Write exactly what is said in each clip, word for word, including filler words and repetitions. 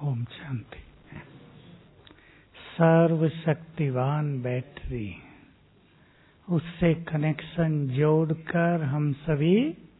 ओम शांति। सर्वशक्तिवान बैटरी, उससे कनेक्शन जोड़कर हम सभी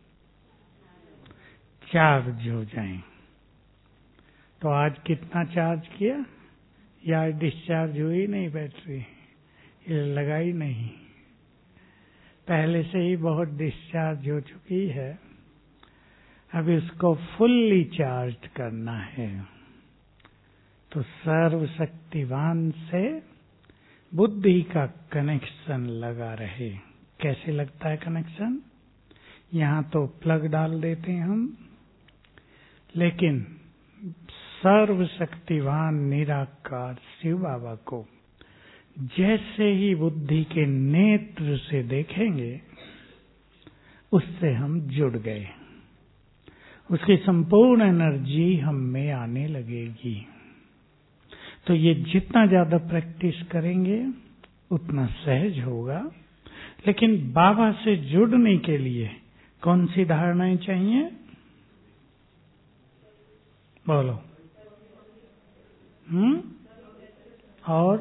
चार्ज हो जाएं। तो आज कितना चार्ज किया? या डिस्चार्ज हुई नहीं बैटरी? ये लगाई नहीं, पहले से ही बहुत डिस्चार्ज हो चुकी है। अभी उसको फुल्ली चार्ज करना है। तो सर्वशक्तिवान से बुद्धि का कनेक्शन लगा रहे। कैसे लगता है कनेक्शन? यहाँ तो प्लग डाल देते हैं हम, लेकिन सर्वशक्तिवान निराकार शिव बाबा को जैसे ही बुद्धि के नेत्र से देखेंगे, उससे हम जुड़ गए। उसकी संपूर्ण एनर्जी हम में आने लगेगी। तो ये जितना ज्यादा प्रैक्टिस करेंगे उतना सहज होगा। लेकिन बाबा से जुड़ने के लिए कौन सी धारणाएं चाहिए? बोलो। हम्म और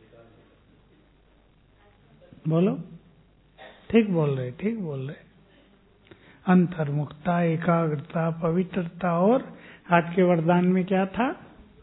बोलो। ठीक बोल रहे, ठीक बोल रहे। अंतर्मुखता, एकाग्रता, पवित्रता, और आज के वरदान में क्या था?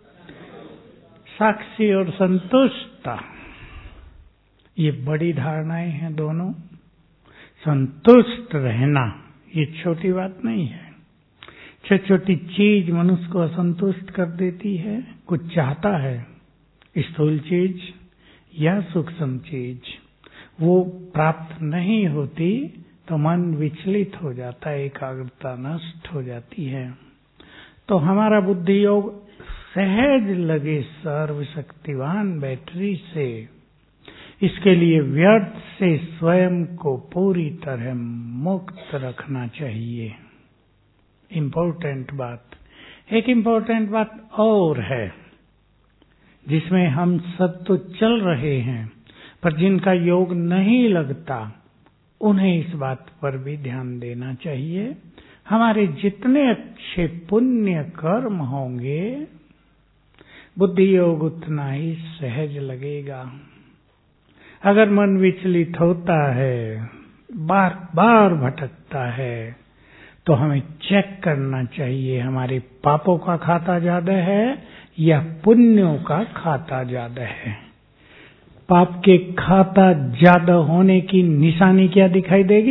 साक्षी और संतुष्टता। ये बड़ी धारणाएं हैं दोनों। संतुष्ट रहना ये छोटी बात नहीं है। छोटी छोटी चीज मनुष्य को असंतुष्ट कर देती है। कुछ चाहता है, स्थूल चीज या सूक्ष्म चीज, वो प्राप्त नहीं होती तो मन विचलित हो जाता है, एकाग्रता नष्ट हो जाती है। तो हमारा बुद्धि योग सहज लगे सर्वशक्तिवान बैटरी से, इसके लिए व्यर्थ से स्वयं को पूरी तरह मुक्त रखना चाहिए। इम्पोर्टेंट बात। एक इम्पोर्टेंट बात और है, जिसमें हम सब तो चल रहे हैं, पर जिनका योग नहीं लगता उन्हें इस बात पर भी ध्यान देना चाहिए। हमारे जितने अच्छे पुण्य कर्म होंगे, बुद्धि योग उतना ही सहज लगेगा। अगर मन विचलित होता है, बार बार भटकता है, तो हमें चेक करना चाहिए हमारे पापों का खाता ज्यादा है या पुण्यों का खाता ज्यादा है। पाप के खाता ज्यादा होने की निशानी क्या दिखाई देगी?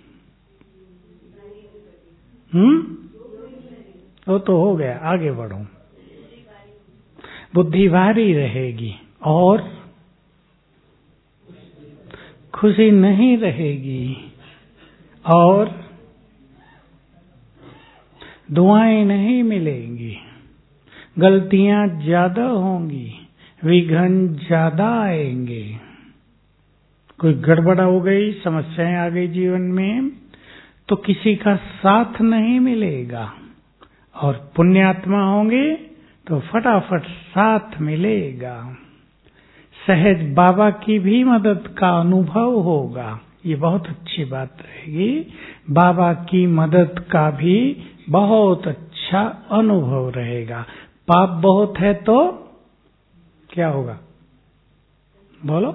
हम्म वो तो हो गया, आगे बढ़ो। बुद्धि भारी रहेगी और खुशी नहीं रहेगी, और दुआएं नहीं मिलेंगी, गलतियां ज्यादा होंगी, विघ्न ज्यादा आएंगे। कोई गड़बड़ हो गई, समस्याएं आ गई जीवन में, तो किसी का साथ नहीं मिलेगा। और पुण्यात्मा होंगे तो फटाफट साथ मिलेगा। सहज बाबा की भी मदद का अनुभव होगा। ये बहुत अच्छी बात रहेगी। बाबा की मदद का भी बहुत अच्छा अनुभव रहेगा। पाप बहुत है तो क्या होगा? बोलो।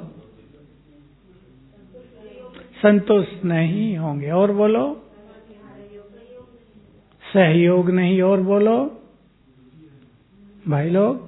संतुष्ट नहीं होंगे। और बोलो। सहयोग नहीं। और बोलो भाई लोग।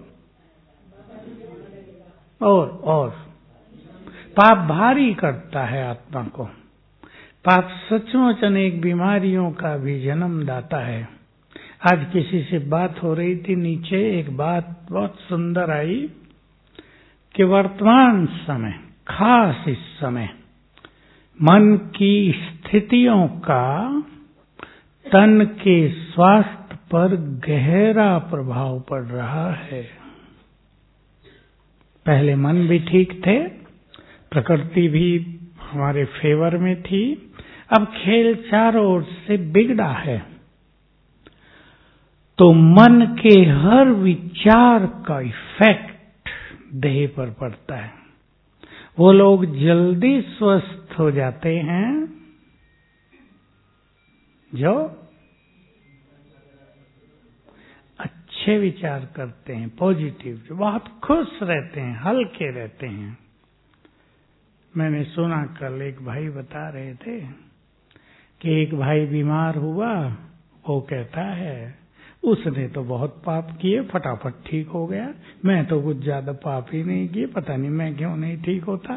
और और पाप भारी करता है आत्मा को। पाप सचमुच अनेक बीमारियों का भी जन्मदाता है। आज किसी से बात हो रही थी नीचे, एक बात बहुत सुंदर आई कि वर्तमान समय, खास इस समय, मन की स्थितियों का तन के स्वास्थ्य पर गहरा प्रभाव पड़ रहा है। पहले मन भी ठीक थे, प्रकृति भी हमारे फेवर में थी, अब खेल चारों ओर से बिगड़ा है। तो मन के हर विचार का इफेक्ट देह पर पड़ता है। वो लोग जल्दी स्वस्थ हो जाते हैं जो अच्छे विचार करते हैं, पॉजिटिव, जो बहुत खुश रहते हैं, हल्के रहते हैं। मैंने सुना कल एक भाई बता रहे थे कि एक भाई बीमार हुआ, वो कहता है उसने तो बहुत पाप किए, फटाफट ठीक हो गया, मैं तो कुछ ज्यादा पाप ही नहीं किए, पता नहीं मैं क्यों नहीं ठीक होता।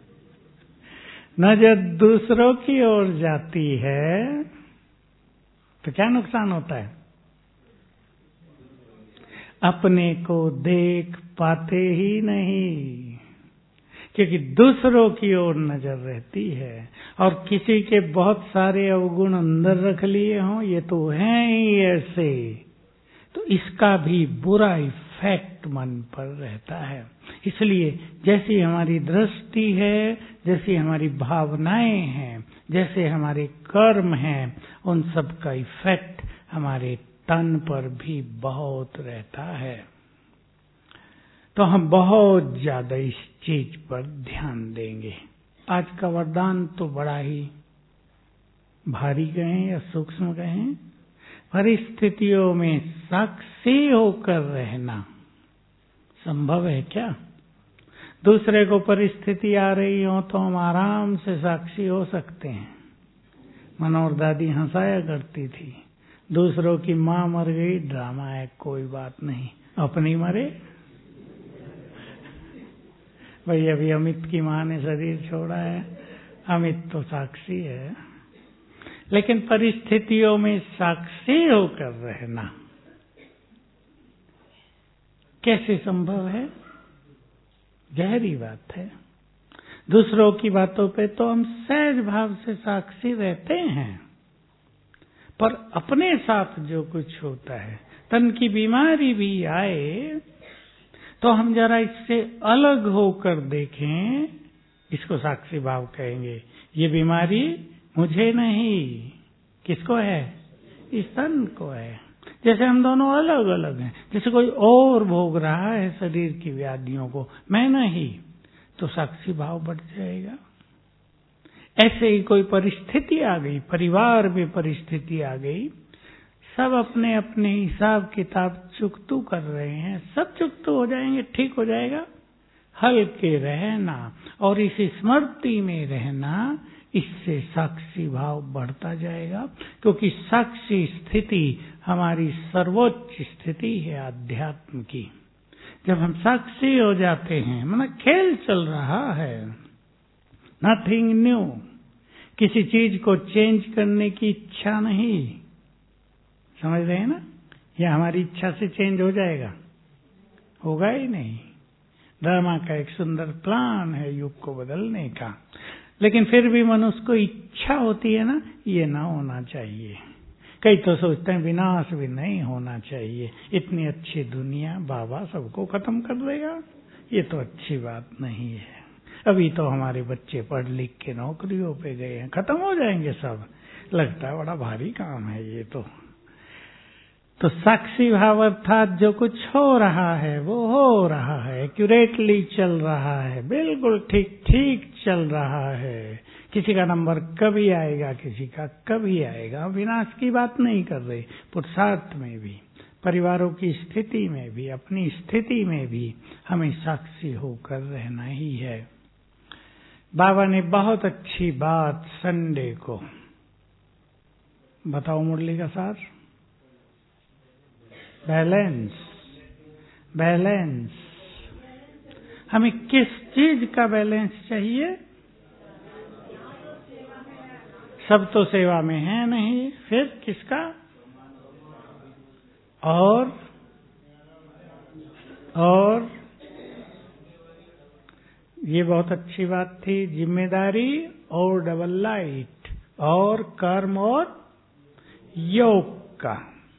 नजर दूसरों की ओर जाती है तो क्या नुकसान होता है? अपने को देख पाते ही नहीं, क्योंकि दूसरों की ओर नजर रहती है। और किसी के बहुत सारे अवगुण अंदर रख लिए हों, ये तो हैं ही ऐसे, तो इसका भी बुरा इफेक्ट मन पर रहता है। इसलिए जैसी हमारी दृष्टि है, जैसी हमारी भावनाएं हैं, जैसे हमारे कर्म हैं, उन सब का इफेक्ट हमारे तन पर भी बहुत रहता है। तो हम बहुत ज्यादा इस चीज पर ध्यान देंगे। आज का वरदान तो बड़ा ही भारी कहें या सूक्ष्म कहें, परिस्थितियों में साक्षी होकर रहना संभव है क्या? दूसरे को परिस्थिति आ रही हो तो हम आराम से साक्षी हो सकते हैं। मनोहर दादी हंसाया करती थी, दूसरों की माँ मर गई, ड्रामा है, कोई बात नहीं, अपनी मरे। भाई अभी अमित की माँ ने शरीर छोड़ा है, अमित तो साक्षी है, लेकिन परिस्थितियों में साक्षी होकर रहना कैसे संभव है? गहरी बात है। दूसरों की बातों पे तो हम सहज भाव से साक्षी रहते हैं, पर अपने साथ जो कुछ होता है, तन की बीमारी भी आए तो हम जरा इससे अलग होकर देखें, इसको साक्षी भाव कहेंगे। ये बीमारी मुझे नहीं, किसको है? इस तन को है। जैसे हम दोनों अलग अलग हैं, जैसे कोई और भोग रहा है शरीर की व्याधियों को, मैं नहीं, तो साक्षी भाव बढ़ जाएगा। ऐसे ही कोई परिस्थिति आ गई, परिवार में परिस्थिति आ गई, सब अपने अपने हिसाब किताब चुकतू कर रहे हैं, सब चुकतू हो जाएंगे, ठीक हो जाएगा। हल्के रहना और इस स्मृति में रहना, इससे साक्षी भाव बढ़ता जाएगा, क्योंकि साक्षी स्थिति हमारी सर्वोच्च स्थिति है आध्यात्म की। जब हम साक्षी हो जाते हैं, माना खेल चल रहा है, नथिंग न्यू, किसी चीज को चेंज करने की इच्छा नहीं, समझ रहे हैं ना? यह हमारी इच्छा से चेंज हो जाएगा? होगा ही नहीं। ड्रामा का एक सुंदर प्लान है युग को बदलने का, लेकिन फिर भी मनुष्य को इच्छा होती है ना, ये ना होना चाहिए। कई तो सोचते हैं विनाश भी नहीं होना चाहिए, इतनी अच्छी दुनिया, बाबा सबको खत्म कर देगा, ये तो अच्छी बात नहीं है। अभी तो हमारे बच्चे पढ़ लिख के नौकरियों पे गए हैं, खत्म हो जाएंगे सब, लगता है बड़ा भारी काम है ये तो। तो साक्षी भाव अर्थात जो कुछ हो रहा है वो हो रहा है, एक्यूरेटली चल रहा है, बिल्कुल ठीक ठीक चल रहा है। किसी का नंबर कभी आएगा, किसी का कभी आएगा। विनाश की बात नहीं कर रहे, पुरुषार्थ में भी, परिवारों की स्थिति में भी, अपनी स्थिति में भी हमें साक्षी होकर रहना ही है। बाबा ने बहुत अच्छी बात संडे को, बताओ मुरली का सार, बैलेंस, बैलेंस। हमें किस चीज का बैलेंस चाहिए? सब तो सेवा में है नहीं, फिर किसका? और और ये बहुत अच्छी बात थी, जिम्मेदारी और डबल लाइट, और कर्म और योग का।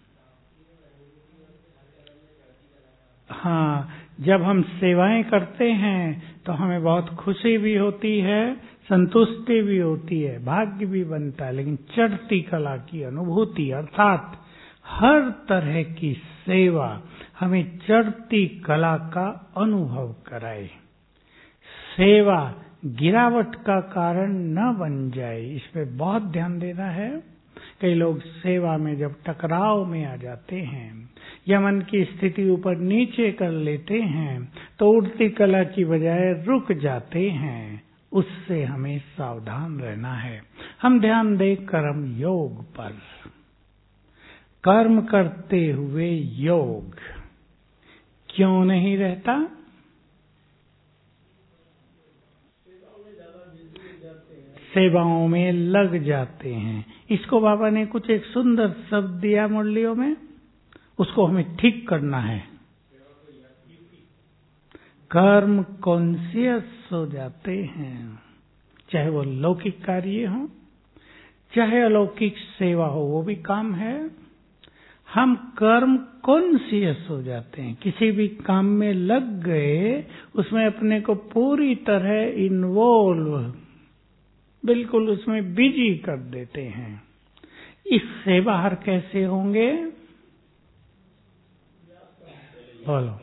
हाँ, जब हम सेवाएं करते हैं तो हमें बहुत खुशी भी होती है, संतुष्टि भी होती है, भाग्य भी बनता है, लेकिन चढ़ती कला की अनुभूति अर्थात हर तरह की सेवा हमें चढ़ती कला का अनुभव कराए। सेवा गिरावट का कारण न बन जाए, इस पे बहुत ध्यान देना है। कई लोग सेवा में जब टकराव में आ जाते हैं या मन की स्थिति ऊपर नीचे कर लेते हैं तो उड़ती कला की बजाय रुक जाते हैं। उससे हमें सावधान रहना है। हम ध्यान दें कर्म योग पर। कर्म करते हुए योग क्यों नहीं रहता? सेवाओं में लग जाते हैं। इसको बाबा ने कुछ एक सुंदर शब्द दिया मुरलियों में, उसको हमें ठीक करना है। कर्म कॉन्शियस हो जाते हैं, चाहे वो लौकिक कार्य हो चाहे अलौकिक सेवा हो, वो भी काम है। हम कर्म कॉन्शियस हो जाते हैं, किसी भी काम में लग गए, उसमें अपने को पूरी तरह इन्वॉल्व, बिल्कुल उसमें बिजी कर देते हैं। इससे बाहर कैसे होंगे? बोलो।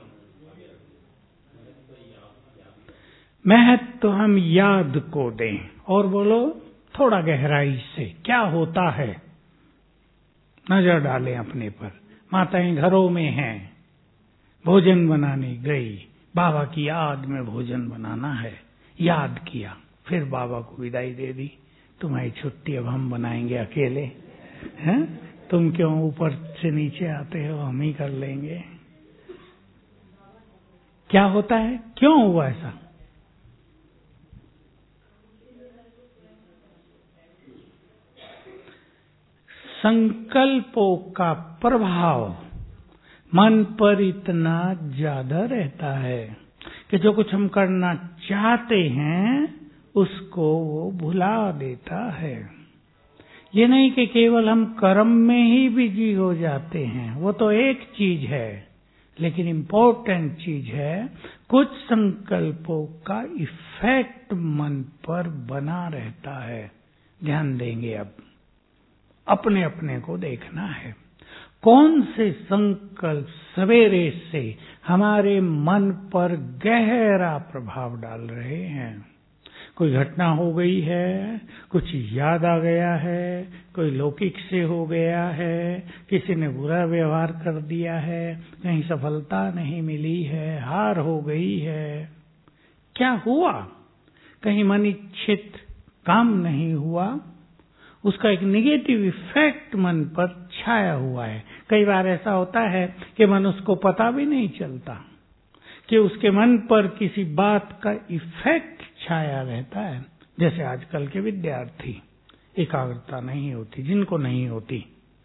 महत्व तो हम याद को दें, और बोलो थोड़ा गहराई से क्या होता है नजर डालें अपने पर। माताएं घरों में हैं, भोजन बनाने गई, बाबा की याद में भोजन बनाना है, याद किया, फिर बाबा को विदाई दे दी। तुम्हारी छुट्टी, अब हम बनाएंगे अकेले, हैं? तुम क्यों ऊपर से नीचे आते हो, हम ही कर लेंगे। क्या होता है? क्यों हुआ ऐसा? संकल्पों का प्रभाव मन पर इतना ज्यादा रहता है कि जो कुछ हम करना चाहते हैं उसको वो भुला देता है। ये नहीं कि केवल हम कर्म में ही बिजी हो जाते हैं, वो तो एक चीज है, लेकिन इम्पोर्टेंट चीज है कुछ संकल्पों का इफेक्ट मन पर बना रहता है। ध्यान देंगे, अब अपने अपने को देखना है कौन से संकल्प सवेरे से हमारे मन पर गहरा प्रभाव डाल रहे हैं। कोई घटना हो गई है, कुछ याद आ गया है, कोई लौकिक से हो गया है, किसी ने बुरा व्यवहार कर दिया है, कहीं सफलता नहीं मिली है, हार हो गई है, क्या हुआ? कहीं मन इच्छित काम नहीं हुआ, उसका एक निगेटिव इफेक्ट मन पर छाया हुआ है। कई बार ऐसा होता है कि मनुष्य को पता भी नहीं चलता कि उसके मन पर किसी बात का इफेक्ट छाया रहता है। जैसे आजकल के विद्यार्थी, एकाग्रता नहीं होती, जिनको नहीं होती,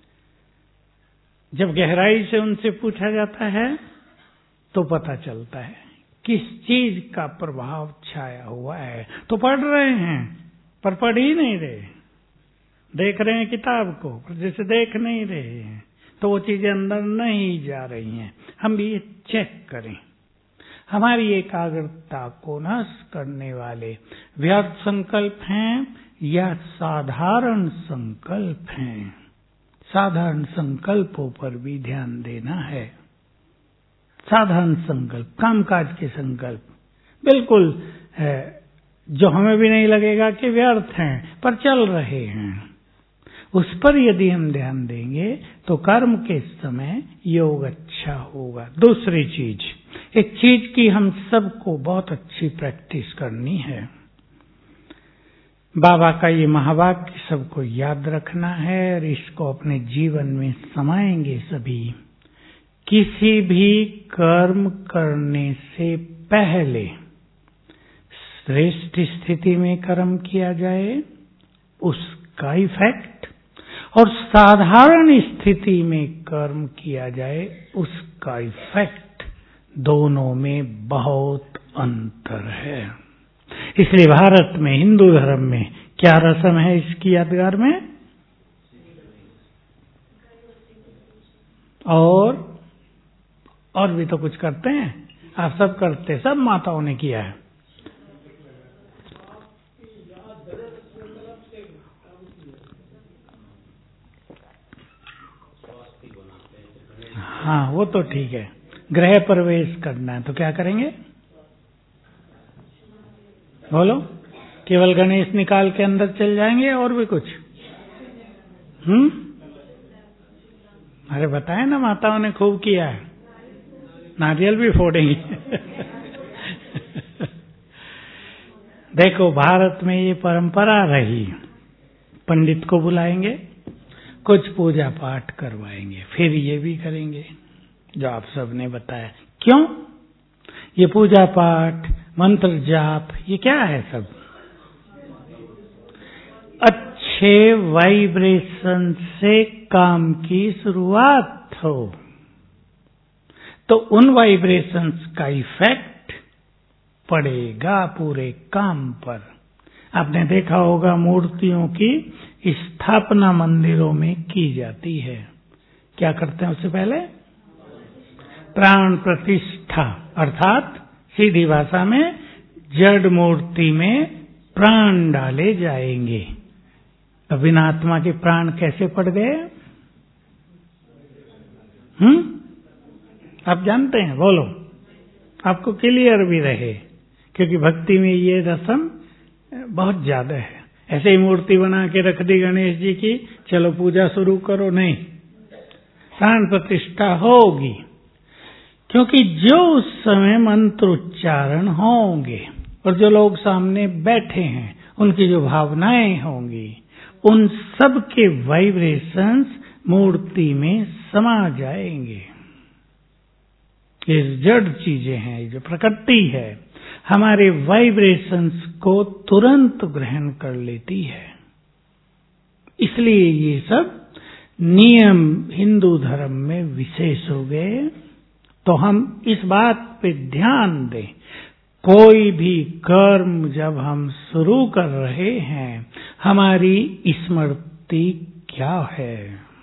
जब गहराई से उनसे पूछा जाता है तो पता चलता है किस चीज का प्रभाव छाया हुआ है। तो पढ़ रहे हैं पर पढ़ ही नहीं रहे, देख रहे हैं किताब को पर जैसे देख नहीं रहे हैं, तो वो चीजें अंदर नहीं जा रही हैं। हम भी ये चेक करें, हमारी एकाग्रता को नष्ट करने वाले व्यर्थ संकल्प हैं या साधारण संकल्प हैं। साधारण संकल्पों पर भी ध्यान देना है। साधारण संकल्प, कामकाज के संकल्प, बिल्कुल है, जो हमें भी नहीं लगेगा कि व्यर्थ हैं पर चल रहे हैं, उस पर यदि हम ध्यान देंगे तो कर्म के समय योग अच्छा होगा। दूसरी चीज, एक चीज की हम सबको बहुत अच्छी प्रैक्टिस करनी है। बाबा का ये महावाक्य सबको याद रखना है और इसको अपने जीवन में समाएंगे सभी। किसी भी कर्म करने से पहले श्रेष्ठ स्थिति में कर्म किया जाए, उसका इफेक्ट, और साधारण स्थिति में कर्म किया जाए उसका इफेक्ट, दोनों में बहुत अंतर है। इसलिए भारत में, हिंदू धर्म में क्या रस्म है इसकी यादगार में? और और भी तो कुछ करते हैं, आप सब करते, सब माताओं ने किया है। हाँ वो तो ठीक है, गृह प्रवेश करना है तो क्या करेंगे? बोलो, केवल गणेश निकाल के अंदर चल जाएंगे और भी कुछ? हम्म अरे बताए ना, माताओं ने खूब किया है, नारियल भी फोड़ेंगे। देखो भारत में ये परंपरा रही, पंडित को बुलाएंगे, कुछ पूजा पाठ करवाएंगे, फिर ये भी करेंगे जो आप सबने बताया। क्यों? ये पूजा पाठ, मंत्र जाप, ये क्या है सब? अच्छे वाइब्रेशन से काम की शुरुआत हो, तो उन वाइब्रेशंस का इफेक्ट पड़ेगा पूरे काम पर। आपने देखा होगा मूर्तियों की स्थापना मंदिरों में की जाती है। क्या करते हैं उससे पहले? प्राण प्रतिष्ठा, अर्थात सीधी भाषा में जड़ मूर्ति में प्राण डाले जाएंगे। तो बिना आत्मा के प्राण कैसे पड़ गए? हम्म आप जानते हैं? बोलो, आपको क्लियर भी रहे, क्योंकि भक्ति में ये रसम बहुत ज्यादा है। ऐसे ही मूर्ति बना के रख दी गणेश जी की, चलो पूजा शुरू करो, नहीं, प्राण प्रतिष्ठा होगी। क्योंकि जो उस समय मंत्र उच्चारण होंगे और जो लोग सामने बैठे हैं उनकी जो भावनाएं होंगी, उन सब के वाइब्रेशंस मूर्ति में समा जाएंगे। ये जड़ चीजें हैं, जो प्रकृति है, हमारे वाइब्रेशंस को तुरंत ग्रहण कर लेती है। इसलिए ये सब नियम हिंदू धर्म में विशेष हो गए। तो हम इस बात पे ध्यान दें, कोई भी कर्म जब हम शुरू कर रहे हैं, हमारी स्मृति क्या है,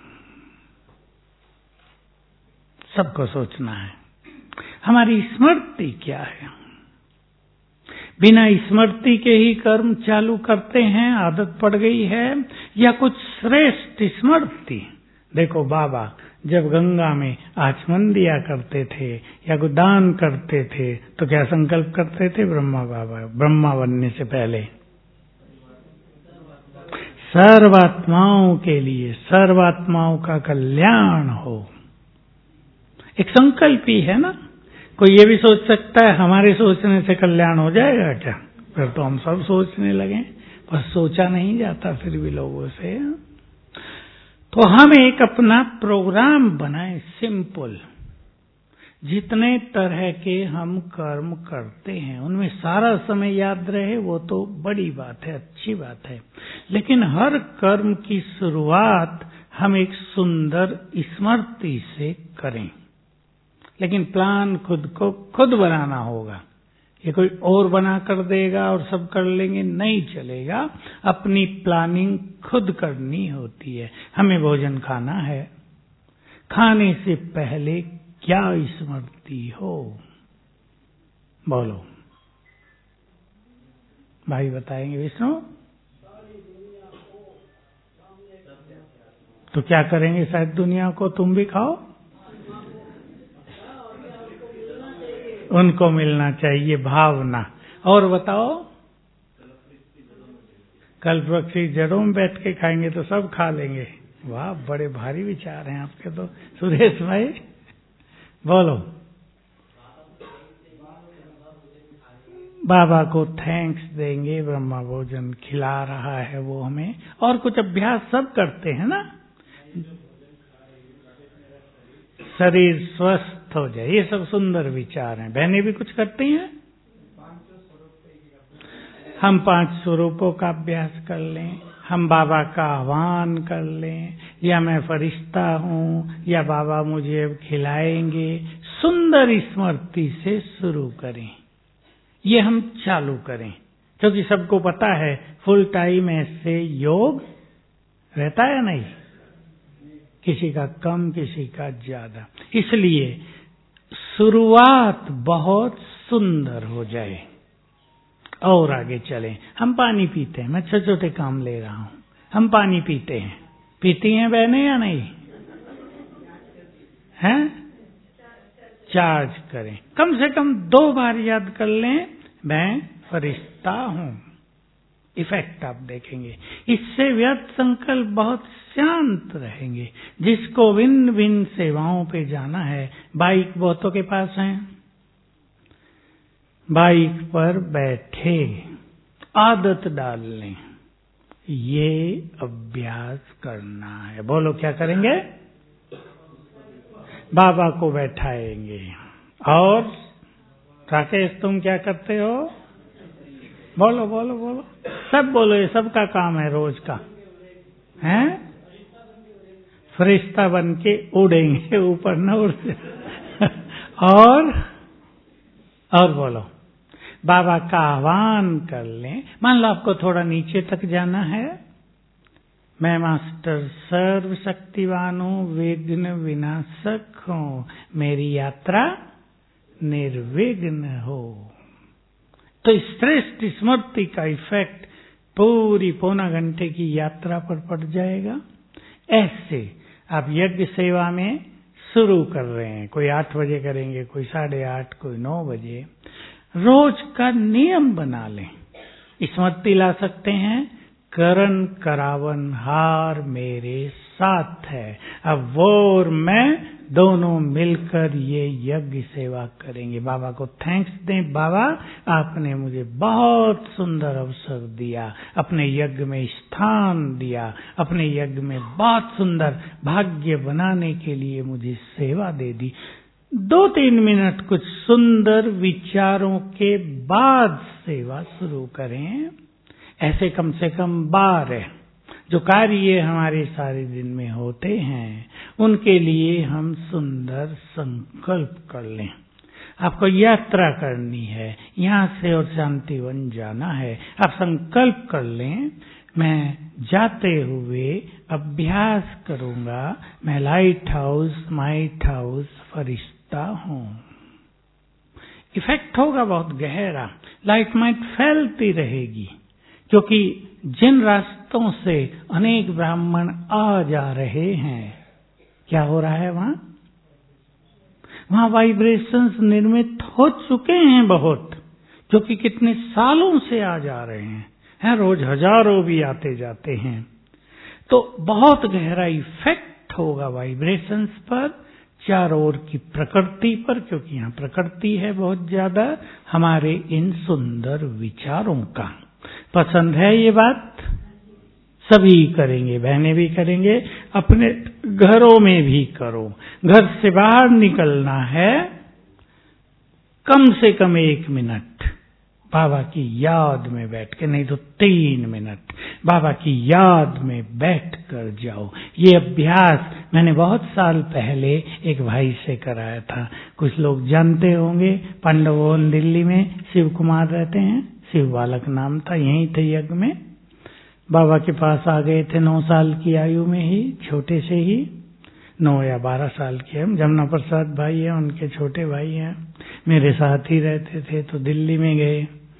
सबको सोचना है। हमारी स्मृति क्या है? बिना स्मृति के ही कर्म चालू करते हैं, आदत पड़ गई है, या कुछ श्रेष्ठ स्मृति? देखो बाबा जब गंगा में आचमन दिया करते थे या कोई दान करते थे, तो क्या संकल्प करते थे? ब्रह्मा बाबा, ब्रह्मा बनने से पहले सर्वात्माओं के लिए, सर्वात्माओं का कल्याण हो, एक संकल्प ही है ना। कोई ये भी सोच सकता है हमारे सोचने से कल्याण हो जाएगा क्या? फिर तो हम सब सोचने लगे, पर सोचा नहीं जाता फिर भी लोगों से। तो हम एक अपना प्रोग्राम बनाएं, सिंपल। जितने तरह के हम कर्म करते हैं उनमें सारा समय याद रहे, वो तो बड़ी बात है, अच्छी बात है। लेकिन हर कर्म की शुरुआत हम एक सुंदर स्मृति से करें। लेकिन प्लान खुद को खुद बनाना होगा, ये कोई और बना कर देगा और सब कर लेंगे, नहीं चलेगा। अपनी प्लानिंग खुद करनी होती है। हमें भोजन खाना है, खाने से पहले क्या स्मृति हो? बोलो भाई, बताएंगे विष्णु? तो क्या करेंगे? शायद दुनिया को तुम भी खाओ, उनको मिलना चाहिए, भावना। और बताओ, कल्प वृक्ष की जड़ों में बैठ के खाएंगे तो सब खा लेंगे। वाह, बड़े भारी विचार हैं आपके तो सुरेश भाई। बोलो, बाबा को थैंक्स देंगे, ब्रह्मा भोजन खिला रहा है वो हमें। और कुछ अभ्यास सब करते हैं ना, शरीर स्वस्थ हो जाए, ये सब सुंदर विचार हैं। बहनें भी कुछ करती हैं। हम पांच स्वरूपों का अभ्यास कर लें, हम बाबा का आह्वान कर लें, या मैं फरिश्ता हूँ, या बाबा मुझे अब खिलाएंगे। सुंदर स्मृति से शुरू करें, ये हम चालू करें। क्योंकि सबको पता है फुल टाइम ऐसे योग रहता है नहीं, किसी का कम, किसी का ज्यादा। इसलिए शुरुआत बहुत सुंदर हो जाए और आगे चलें। हम पानी पीते हैं, मैं छोटे छोटे काम ले रहा हूं। हम पानी पीते हैं, पीती हैं बहनें या नहीं? हैं? चार्ज करें, कम से कम दो बार याद कर लें, मैं फरिश्ता हूं। इफेक्ट आप देखेंगे। इससे व्यर्थ संकल्प बहुत शांत रहेंगे। जिसको भिन्न भिन्न सेवाओं पे जाना है, बाइक बहुतों के पास है, बाइक पर बैठे आदत डाल लें, ये अभ्यास करना है। बोलो क्या करेंगे? बाबा को बैठाएंगे। और राकेश तुम क्या करते हो? बोलो बोलो बोलो, सब बोलो, ये सबका काम है रोज का, हैं? फरिश्ता बन के उड़ेंगे, ऊपर न उड़ और और बोलो, बाबा का आह्वान कर लें। मान लो आपको थोड़ा नीचे तक जाना है, मैं मास्टर सर्व शक्तिवान हूं, विघ्न विनाशक हूं, मेरी यात्रा निर्विघ्न हो। तो श्रेष्ठ स्मृति का इफेक्ट पूरी पौना घंटे की यात्रा पर पड़ जाएगा। ऐसे आप यज्ञ सेवा में शुरू कर रहे हैं, कोई आठ बजे करेंगे, कोई साढ़े आठ, कोई नौ बजे। रोज का नियम बना लें। स्मृति ला सकते हैं, करण करावन हार मेरे साथ है। अब वो और मैं दोनों मिलकर ये यज्ञ सेवा करेंगे। बाबा को थैंक्स दें, बाबा आपने मुझे बहुत सुंदर अवसर दिया, अपने यज्ञ में स्थान दिया, अपने यज्ञ में बहुत सुंदर भाग्य बनाने के लिए मुझे सेवा दे दी। दो तीन मिनट कुछ सुंदर विचारों के बाद सेवा शुरू करें। ऐसे कम से कम बारह जो कार्य हमारे सारे दिन में होते हैं, उनके लिए हम सुंदर संकल्प कर लें। आपको यात्रा करनी है, यहाँ से और शांतिवन जाना है, आप संकल्प कर लें, मैं जाते हुए अभ्यास करूंगा, मैं लाइट हाउस माइट हाउस फरिश्ता हूँ। इफेक्ट होगा बहुत गहरा, लाइट माइट फैलती रहेगी, क्योंकि जिन रास्तों से अनेक ब्राह्मण आ जा रहे हैं, क्या हो रहा है वहां? वहां वाइब्रेशंस निर्मित हो चुके हैं बहुत, क्योंकि कितने सालों से आ जा रहे हैं, हैं रोज हजारों भी आते जाते हैं। तो बहुत गहरा इफेक्ट होगा वाइब्रेशंस पर, चारों ओर की प्रकृति पर, क्योंकि यहाँ प्रकृति है बहुत ज्यादा, हमारे इन सुंदर विचारों का। पसंद है ये बात? सभी करेंगे, बहनें भी करेंगे, अपने घरों में भी करो। घर से बाहर निकलना है, कम से कम एक मिनट बाबा की याद में बैठ के, नहीं तो तीन मिनट बाबा की याद में बैठ कर जाओ। ये अभ्यास मैंने बहुत साल पहले एक भाई से कराया था, कुछ लोग जानते होंगे, पांडवोन दिल्ली में शिव कुमार रहते हैं, शिव बालक नाम था, यहीं थे यज्ञ में। बाबा के पास आ गए थे नौ साल की आयु में ही, छोटे से ही, नौ या बारह साल के हम। जमुना प्रसाद भाई हैं, उनके छोटे भाई हैं, मेरे साथ ही रहते थे। तो दिल्ली में गए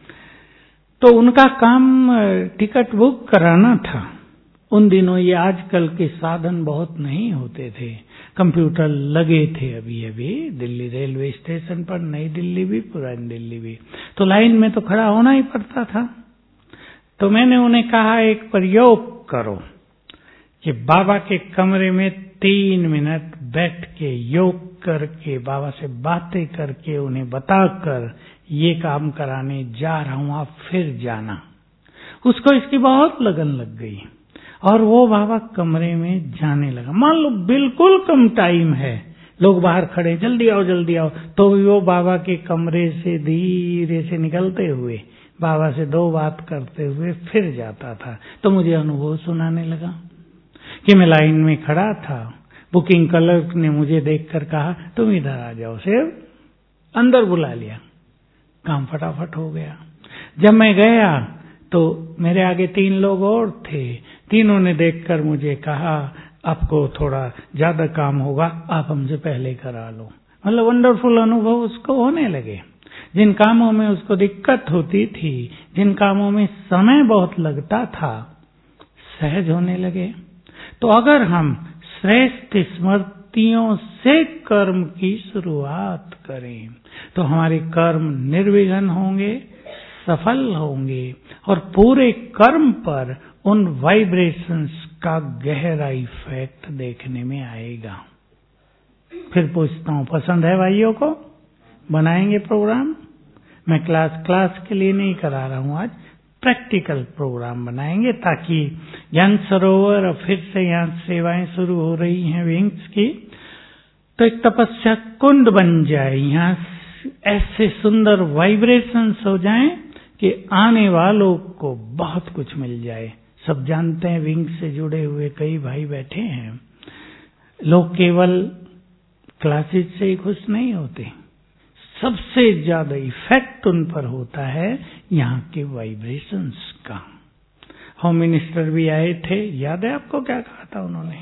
तो उनका काम टिकट बुक कराना था। उन दिनों ये आजकल के साधन बहुत नहीं होते थे, कंप्यूटर लगे थे अभी अभी दिल्ली रेलवे स्टेशन पर, नई दिल्ली भी पुरानी दिल्ली भी, तो लाइन में तो खड़ा होना ही पड़ता था। तो मैंने उन्हें कहा एक प्रयोग करो कि बाबा के कमरे में तीन मिनट बैठ के योग करके, बाबा से बातें करके, उन्हें बताकर ये काम कराने जा रहा हूं, आप फिर जाना। उसको इसकी बहुत लगन लग गई और वो बाबा कमरे में जाने लगा। मान लो बिल्कुल कम टाइम है, लोग बाहर खड़े, जल्दी आओ जल्दी आओ, तो वो बाबा के कमरे से धीरे से निकलते हुए बाबा से दो बात करते हुए फिर जाता था। तो मुझे अनुभव सुनाने लगा कि मैं लाइन में खड़ा था, बुकिंग क्लर्क ने मुझे देखकर कहा तुम इधर आ जाओ, सिर्फ अंदर बुला लिया, काम फटाफट हो गया। जब मैं गया तो मेरे आगे तीन लोग और थे, तीनों ने देखकर मुझे कहा आपको थोड़ा ज्यादा काम होगा, आप हमसे पहले करा लो। मतलब वंडरफुल अनुभव उसको होने लगे। जिन कामों में उसको दिक्कत होती थी, जिन कामों में समय बहुत लगता था, सहज होने लगे। तो अगर हम श्रेष्ठ स्मृतियों से कर्म की शुरुआत करें तो हमारे कर्म निर्विघ्न होंगे, सफल होंगे और पूरे कर्म पर उन वाइब्रेशंस का गहरा इफेक्ट देखने में आएगा। फिर पूछता हूं, पसंद है भाइयों को? बनाएंगे प्रोग्राम? मैं क्लास क्लास के लिए नहीं करा रहा हूं, आज प्रैक्टिकल प्रोग्राम बनाएंगे ताकि ज्ञान सरोवर और फिर से यहाँ सेवाएं शुरू हो रही हैं विंग्स की, तो एक तपस्या कुंड बन जाए, यहाँ ऐसे सुंदर वाइब्रेशंस हो जाएं कि आने वालों को बहुत कुछ मिल जाए। सब जानते हैं विंग से जुड़े हुए कई भाई बैठे हैं, लोग केवल क्लासेज से ही खुश नहीं होते, सबसे ज्यादा इफेक्ट उन पर होता है यहाँ के वाइब्रेशंस का। होम मिनिस्टर भी आए थे, याद है आपको क्या कहा था उन्होंने?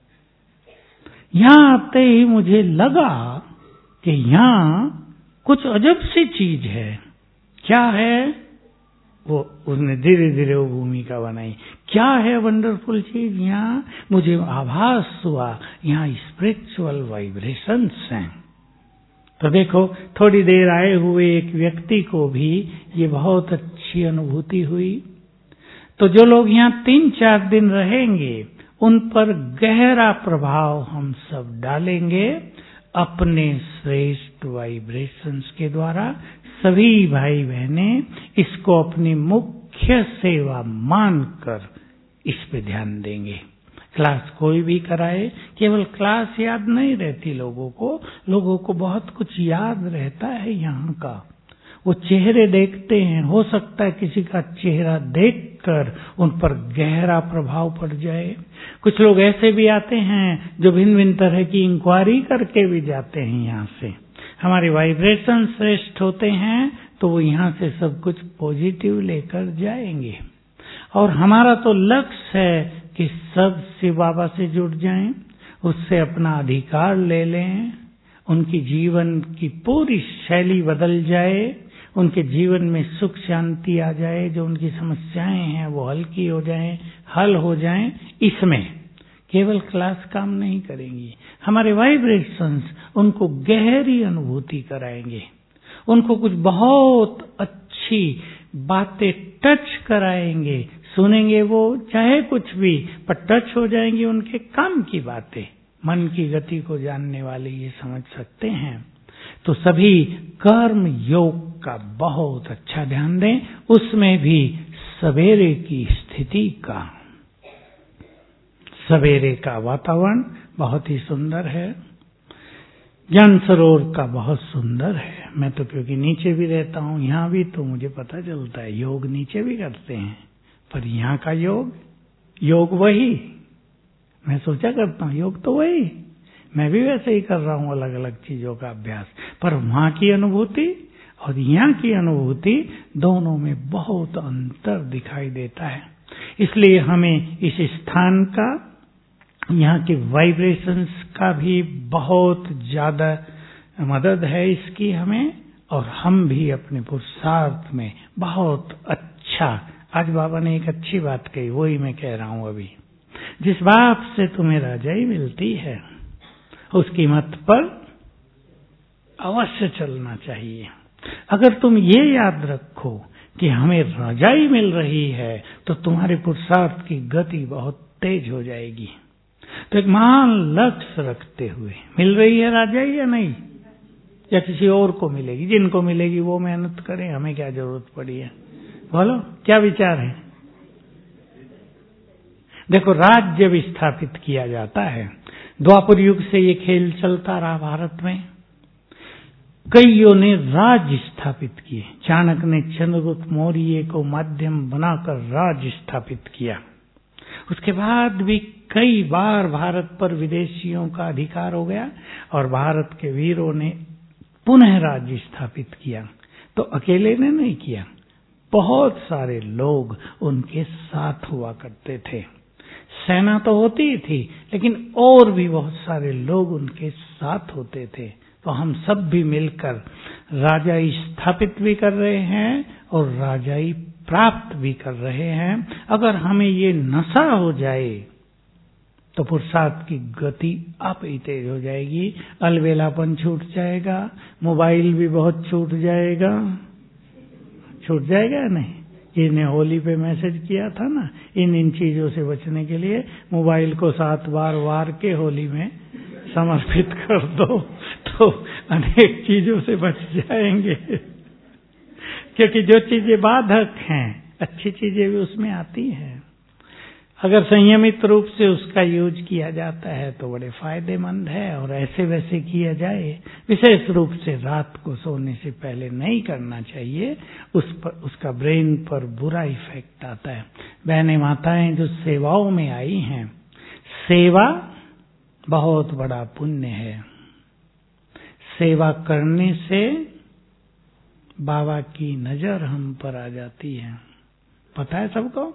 यहां आते ही मुझे लगा कि यहां कुछ अजब सी चीज है। क्या है वो? उसने धीरे धीरे वो भूमिका बनाई। क्या है वंडरफुल चीज? यहाँ मुझे आभास हुआ यहाँ स्पिरिचुअल वाइब्रेशंस हैं। तो देखो, थोड़ी देर आए हुए एक व्यक्ति को भी ये बहुत अच्छी अनुभूति हुई। तो जो लोग यहाँ तीन चार दिन रहेंगे उन पर गहरा प्रभाव हम सब डालेंगे अपने श्रेष्ठ वाइब्रेशंस के द्वारा। सभी भाई बहनें इसको अपनी मुख्य सेवा मानकर इस पे ध्यान देंगे। क्लास कोई भी कराए, केवल क्लास याद नहीं रहती लोगों को, लोगों को बहुत कुछ याद रहता है यहाँ का। वो चेहरे देखते हैं, हो सकता है किसी का चेहरा देखकर उन पर गहरा प्रभाव पड़ जाए। कुछ लोग ऐसे भी आते हैं जो भिन्न भिन्न तरह की इंक्वायरी करके भी जाते हैं यहाँ से। हमारे वाइब्रेशन श्रेष्ठ होते हैं तो वो यहाँ से सब कुछ पॉजिटिव लेकर जाएंगे। और हमारा तो लक्ष्य है कि सब शिव बाबा से जुड़ जाएं, उससे अपना अधिकार ले लें, उनकी जीवन की पूरी शैली बदल जाए, उनके जीवन में सुख शांति आ जाए, जो उनकी समस्याएं हैं वो हल्की हो जाएं, हल हो जाएं। इसमें केवल क्लास काम नहीं करेंगी, हमारे वाइब्रेशंस उनको गहरी अनुभूति कराएंगे, उनको कुछ बहुत अच्छी बातें टच कराएंगे। सुनेंगे वो चाहे कुछ भी, पर टच हो जाएंगी उनके काम की बातें। मन की गति को जानने वाले ये समझ सकते हैं। तो सभी कर्म योग का बहुत अच्छा ध्यान दें, उसमें भी सवेरे की स्थिति का। सवेरे का वातावरण बहुत ही सुंदर है, ज्ञान सरोवर का बहुत सुंदर है। मैं तो क्योंकि नीचे भी रहता हूँ, यहाँ भी तो मुझे पता चलता है योग नीचे भी करते हैं, पर यहाँ का योग योग वही। मैं सोचा करता हूँ योग तो वही, मैं भी वैसे ही कर रहा हूँ अलग अलग चीजों का अभ्यास, पर वहां की अनुभूति और यहाँ की अनुभूति दोनों में बहुत अंतर दिखाई देता है। इसलिए हमें इस स्थान का, यहाँ के वाइब्रेशंस का भी बहुत ज्यादा मदद है इसकी हमें, और हम भी अपने पुरुषार्थ में बहुत अच्छा। आज बाबा ने एक अच्छी बात कही, वही मैं कह रहा हूं अभी। जिस बाप से तुम्हें रजाई मिलती है उसकी मत पर अवश्य चलना चाहिए। अगर तुम ये याद रखो कि हमें रजाई मिल रही है तो तुम्हारे पुरुषार्थ की गति बहुत तेज हो जाएगी। तो एक महान लक्ष्य रखते हुए, मिल रही है रजाई या नहीं, या किसी और को मिलेगी, जिनको मिलेगी वो मेहनत करें, हमें क्या जरूरत पड़ी है, बोलो क्या विचार है। देखो, राज्य भी स्थापित किया जाता है। द्वापर युग से ये खेल चलता रहा भारत में, कईयों ने राज्य स्थापित किए। चाणक्य ने चंद्रगुप्त मौर्य को माध्यम बनाकर राज्य स्थापित किया। उसके बाद भी कई बार भारत पर विदेशियों का अधिकार हो गया और भारत के वीरों ने पुनः राज्य स्थापित किया। तो अकेले ने नहीं किया, बहुत सारे लोग उनके साथ हुआ करते थे। सेना तो होती ही थी, लेकिन और भी बहुत सारे लोग उनके साथ होते थे। तो हम सब भी मिलकर राजाई स्थापित भी कर रहे हैं और राजाई प्राप्त भी कर रहे हैं। अगर हमें ये नशा हो जाए तो पुरुषार्थ की गति आप ही तेज हो जाएगी, अलवेलापन छूट जाएगा, मोबाइल भी बहुत छूट जाएगा, छूट जाएगा नहीं। इन्हें होली पे मैसेज किया था ना, इन इन चीजों से बचने के लिए मोबाइल को सात बार वार के होली में समर्पित कर दो तो अनेक चीजों से बच जाएंगे। क्योंकि जो चीजें बाधक हैं, अच्छी चीजें भी उसमें आती हैं। अगर संयमित रूप से उसका यूज किया जाता है तो बड़े फायदेमंद है। और ऐसे वैसे किया जाए, विशेष रूप से रात को सोने से पहले नहीं करना चाहिए, उस पर उसका ब्रेन पर बुरा इफेक्ट आता है। बहनें माताएं जो सेवाओं में आई हैं, सेवा बहुत बड़ा पुण्य है। सेवा करने से बाबा की नजर हम पर आ जाती है। पता है सबको?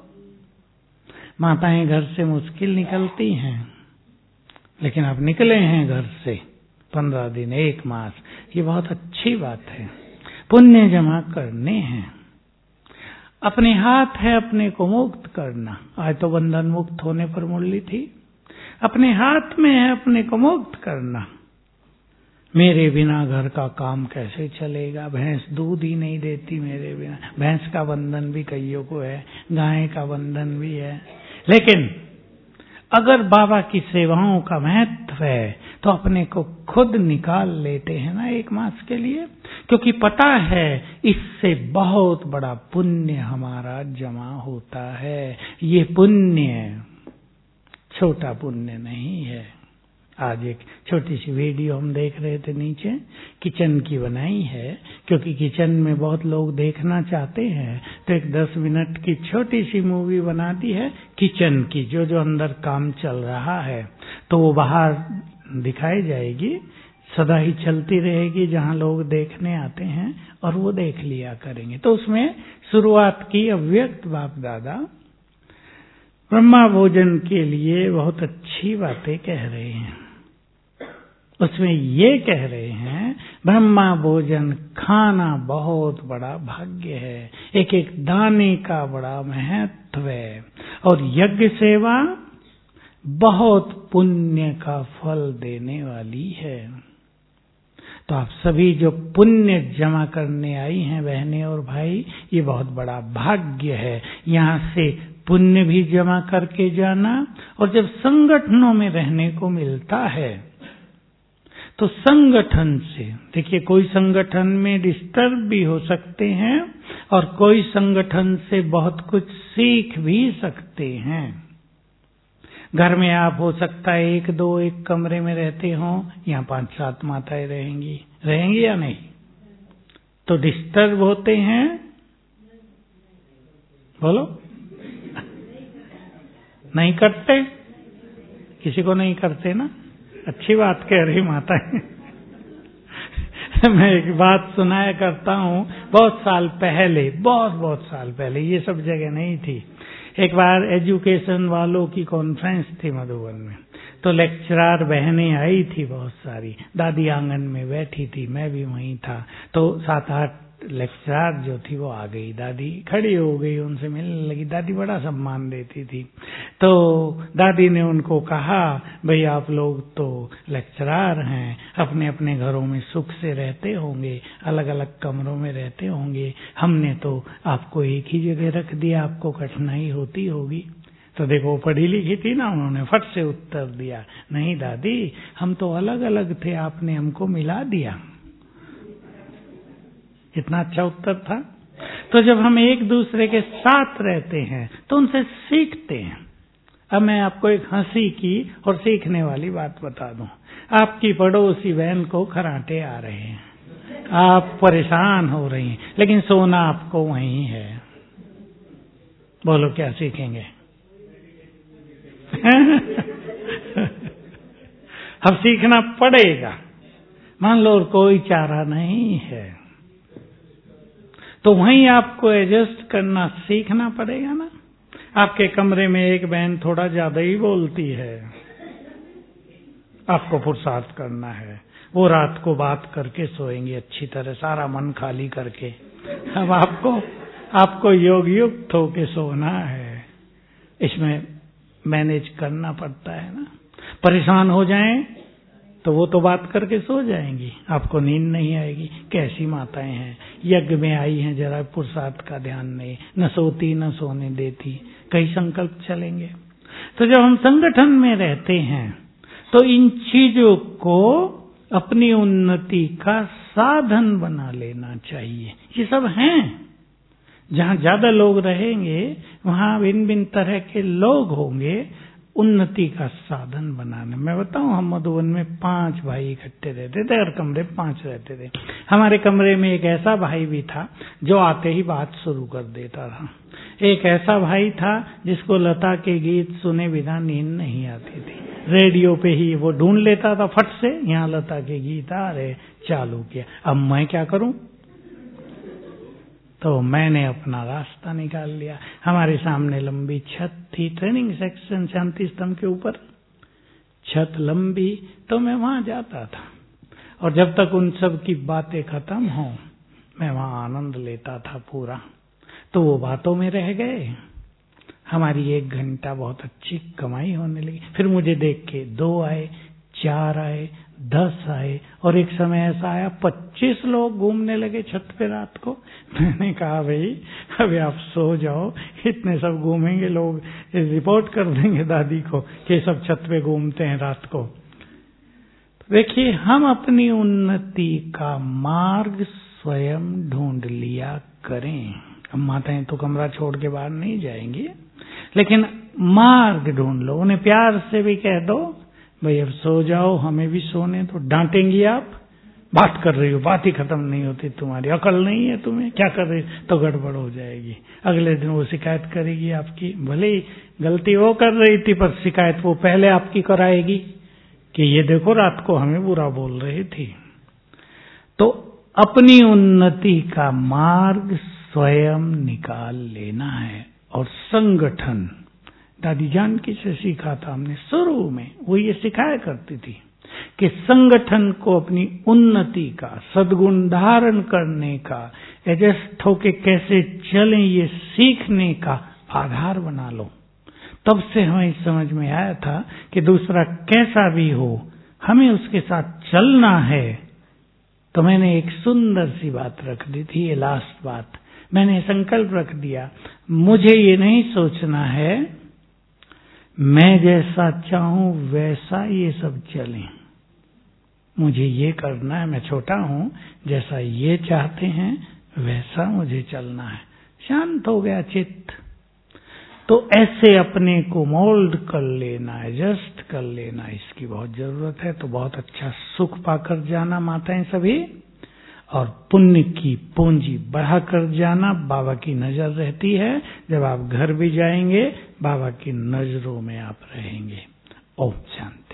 माताएं घर से मुश्किल निकलती हैं, लेकिन अब निकले हैं घर से पंद्रह दिन, एक मास, ये बहुत अच्छी बात है। पुण्य जमा करने हैं। अपने हाथ है अपने को मुक्त करना। आज तो बंधन मुक्त होने पर मुरली थी। अपने हाथ में है अपने को मुक्त करना। मेरे बिना घर का काम कैसे चलेगा? भैंस दूध ही नहीं देती मेरे बिना। भैंस का बंधन भी कईयों को है, गाय का बंधन भी है। लेकिन अगर बाबा की सेवाओं का महत्व है तो अपने को खुद निकाल लेते हैं ना एक मास के लिए, क्योंकि पता है इससे बहुत बड़ा पुण्य हमारा जमा होता है। ये पुण्य छोटा पुण्य नहीं है। आज एक छोटी सी वीडियो हम देख रहे थे, नीचे किचन की बनाई है, क्योंकि किचन में बहुत लोग देखना चाहते हैं, तो एक दस मिनट की छोटी सी मूवी बना दी है किचन की, जो जो अंदर काम चल रहा है तो वो बाहर दिखाई जाएगी, सदा ही चलती रहेगी जहां लोग देखने आते हैं और वो देख लिया करेंगे। तो उसमें शुरुआत की अव्यक्त बाप दादा ब्रह्मा भोजन के लिए बहुत अच्छी बातें कह रहे हैं। उसमें ये कह रहे हैं ब्रह्मा भोजन खाना बहुत बड़ा भाग्य है, एक एक दाने का बड़ा महत्व है, और यज्ञ सेवा बहुत पुण्य का फल देने वाली है। तो आप सभी जो पुण्य जमा करने आई हैं बहनें और भाई, ये बहुत बड़ा भाग्य है। यहाँ से पुण्य भी जमा करके जाना, और जब संगठनों में रहने को मिलता है तो संगठन से, देखिए कोई संगठन में डिस्टर्ब भी हो सकते हैं और कोई संगठन से बहुत कुछ सीख भी सकते हैं। घर में आप हो सकता है एक दो एक कमरे में रहते हो, यहाँ पांच सात माताएं रहेंगी, रहेंगी या नहीं? तो डिस्टर्ब होते हैं, बोलो, नहीं करते? किसी को नहीं करते ना? अच्छी बात कह रही माता है। मैं एक बात सुनाया करता हूँ, बहुत साल पहले, बहुत बहुत साल पहले, ये सब जगह नहीं थी। एक बार एजुकेशन वालों की कॉन्फ्रेंस थी मधुबन में, तो लेक्चरार बहनें आई थी बहुत सारी, दादी आंगन में बैठी थी, मैं भी वहीं था। तो सात आठ लेक्चरार जो थी वो आ गई, दादी खड़ी हो गई, उनसे मिलने लगी। दादी बड़ा सम्मान देती थी। तो दादी ने उनको कहा, भाई आप लोग तो लेक्चरार हैं, अपने अपने घरों में सुख से रहते होंगे, अलग अलग कमरों में रहते होंगे, हमने तो आपको एक ही जगह रख दिया, आपको कठिनाई होती होगी। तो देखो पढ़ी लिखी थी ना, उन्होंने फट से उत्तर दिया, नहीं दादी हम तो अलग अलग थे, आपने हमको मिला दिया। कितना अच्छा उत्तर था। तो जब हम एक दूसरे के साथ रहते हैं तो उनसे सीखते हैं। अब मैं आपको एक हंसी की और सीखने वाली बात बता दूं। आपकी पड़ोसी बहन को खराटे आ रहे हैं, आप परेशान हो रही हैं, लेकिन सोना आपको वहीं है। बोलो क्या सीखेंगे? अब सीखना पड़ेगा। मान लो कोई चारा नहीं है तो वहीं आपको एडजस्ट करना सीखना पड़ेगा ना। आपके कमरे में एक बहन थोड़ा ज्यादा ही बोलती है, आपको पुरुषार्थ करना है, वो रात को बात करके सोएंगी अच्छी तरह, सारा मन खाली करके। अब आपको आपको योग युक्त होके सोना है, इसमें मैनेज करना पड़ता है ना। परेशान हो जाएं तो वो तो बात करके सो जाएंगी, आपको नींद नहीं आएगी। कैसी माताएं हैं, यज्ञ में आई हैं, जरा पुरुषार्थ का ध्यान नहीं, न सोती न सोने देती, कई संकल्प चलेंगे। तो जब हम संगठन में रहते हैं तो इन चीजों को अपनी उन्नति का साधन बना लेना चाहिए। ये सब हैं, जहां ज्यादा लोग रहेंगे वहां भिन्न भिन्न तरह के लोग होंगे, उन्नति का साधन बनाने। मैं बताऊं, हम मधुबन में पांच भाई इकट्ठे रहते थे, हर कमरे पांच रहते थे। हमारे कमरे में एक ऐसा भाई भी था जो आते ही बात शुरू कर देता था। एक ऐसा भाई था जिसको लता के गीत सुने बिना नींद नहीं आती थी, रेडियो पे ही वो ढूंढ लेता था फट से, यहाँ लता के गीत आ रहे, चालू किया। अब मैं क्या करूं, तो मैंने अपना रास्ता निकाल लिया। हमारे सामने लंबी छत थी, ट्रेनिंग सेक्शन शांति स्तंभ के ऊपर, छत लंबी, तो मैं वहां जाता था और जब तक उन सब की बातें खत्म हो मैं वहां आनंद लेता था पूरा। तो वो बातों में रह गए, हमारी एक घंटा बहुत अच्छी कमाई होने लगी। फिर मुझे देख के दो आए, चार आए, दस आए, और एक समय ऐसा आया पच्चीस लोग घूमने लगे छत पे रात को। मैंने कहा भाई अभी आप सो जाओ, इतने सब घूमेंगे लोग, रिपोर्ट कर देंगे दादी को कि सब छत पे घूमते हैं रात को। तो देखिए, हम अपनी उन्नति का मार्ग स्वयं ढूंढ लिया करें। अब माताएं तो कमरा छोड़ के बाहर नहीं जाएंगी, लेकिन मार्ग ढूंढ लो। उन्हें प्यार से भी कह दो भाई अब सो जाओ, हमें भी सोने तो। डांटेंगी आप, बात कर रही हो, बात ही खत्म नहीं होती तुम्हारी, अकल नहीं है तुम्हें, क्या कर रही, तो गड़बड़ हो जाएगी। अगले दिन वो शिकायत करेगी आपकी, भले ही गलती वो कर रही थी पर शिकायत वो पहले आपकी कराएगी कि ये देखो रात को हमें बुरा बोल रही थी। तो अपनी उन्नति का मार्ग स्वयं निकाल लेना है। और संगठन, दादी जानकी से सीखा था हमने शुरू में, वो ये सिखाया करती थी कि संगठन को अपनी उन्नति का, सद्गुण धारण करने का, एडजस्ट होके कैसे चलें ये सीखने का आधार बना लो। तब से हमें समझ में आया था कि दूसरा कैसा भी हो हमें उसके साथ चलना है। तो मैंने एक सुंदर सी बात रख दी थी, ये लास्ट बात, मैंने संकल्प रख दिया, मुझे ये नहीं सोचना है मैं जैसा चाहूं वैसा ये सब चले, मुझे ये करना है, मैं छोटा हूं, जैसा ये चाहते हैं वैसा मुझे चलना है। शांत हो गया चित्त। तो ऐसे अपने को मोल्ड कर लेना, एडजस्ट कर लेना, इसकी बहुत जरूरत है। तो बहुत अच्छा सुख पाकर जाना माताएं सभी, और पुण्य की पूंजी बढ़ाकर जाना। बाबा की नजर रहती है, जब आप घर भी जाएंगे बाबा की नजरों में आप रहेंगे। ओम शांति।